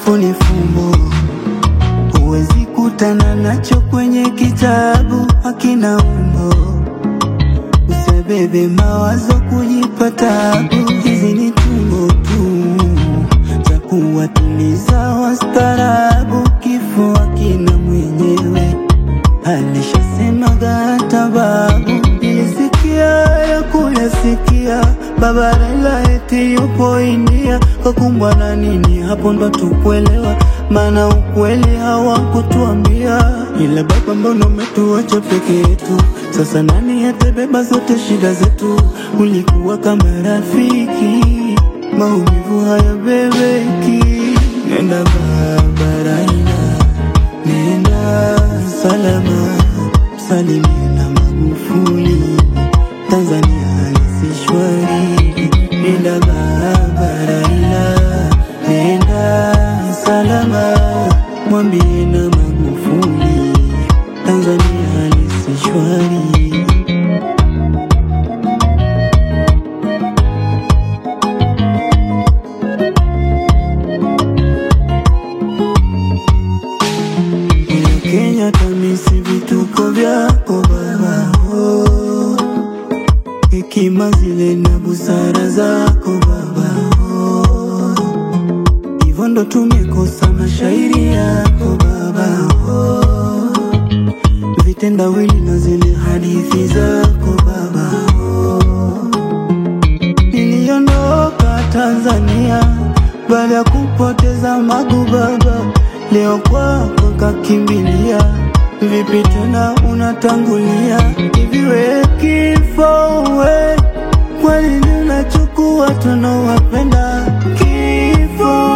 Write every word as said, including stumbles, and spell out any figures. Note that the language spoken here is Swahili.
Kifo ni fumbo, huwezi kutana nacho kwenye kitabu, hakina umbo. Usibebe mawazo kujipa tabu, hizi ni tungo tu za kuwatuliza wastaarabu. Kifo hakina mwenyewe, alishasemaga hata babu. Nilisikia ya kuyasikia, Baba Raila eti yupo India. Kakumbwa na nini? Hapo ndo tukuelewa, maana ukweli hawakutuambia. Ila baba, mbona umetuacha peke yetu? Sasa nani atabeba zote shida zetu? Ulikuwa kama rafiki, maumivu hayabebeki. Nenda Baba Raila, nenda salama, salimia na Magufuli, Tanzania si shwari. Nenda Baba Raila, nenda salama, mwambie na Magufuli, Tanzania si shwari. Kenya tamisi vituko vyako baba, oh. Hekima zile na busara zako baba, oh. Hivyo ndo tumekosa mashairi yako baba, oh. Vitendawili na zile hadithi zako baba, oh. Niliondoka Tanzania baada ya kupoteza Magu baba, leo kwako kakimbilia. Vipi tena unatangulia? Hivi we kifo we, kwa nini unachukua tunawapenda? Kifo